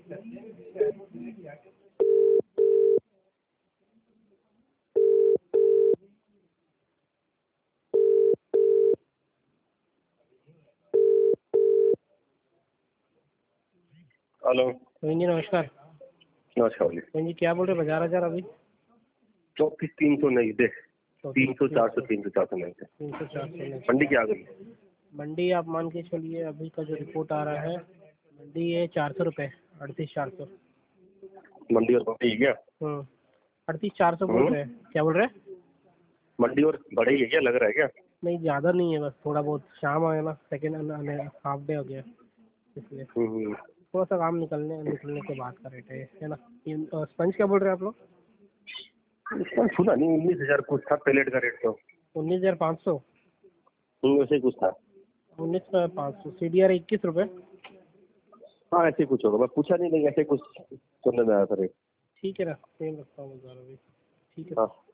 Hello जी नमस्कार। नमस्कार जी। जी क्या बोल रहे बाजार हजार अभी 34,300 नहीं दे 300 400 300 400 नहीं थे 300 400 मंडी क्या आ गई? मंडी आप मान के चलिए अभी का जो रिपोर्ट आ रहा है मंडी है 400 रुपये 38,400। मंडी और बढ़ी है क्या? 38,400 बोल रहे हैं। क्या बोल रहे हैं? मंडी और बढ़ी है क्या, लग रहा है क्या? नहीं ज़्यादा नहीं है, बस थोड़ा बहुत शाम आया ना, सेकेंड हाफ डे हो गया इसलिए थोड़ा सा काम निकलने के बाद का रेट है ना। स्पंज क्या बोल रहे हैं आप लोग? सुना नहीं, 19,000 कुछ था पैलेट का रेट तो 19,500। वैसे ही कुछ था। 19,500 CDR 21 रुपये। हाँ ऐसे ही कुछ होगा, मैं पूछा नहीं, लेकिन ऐसे कुछ सुनने में आया था रेट। ठीक है ना, सेम रखता हूँ अभी। ठीक है। हाँ।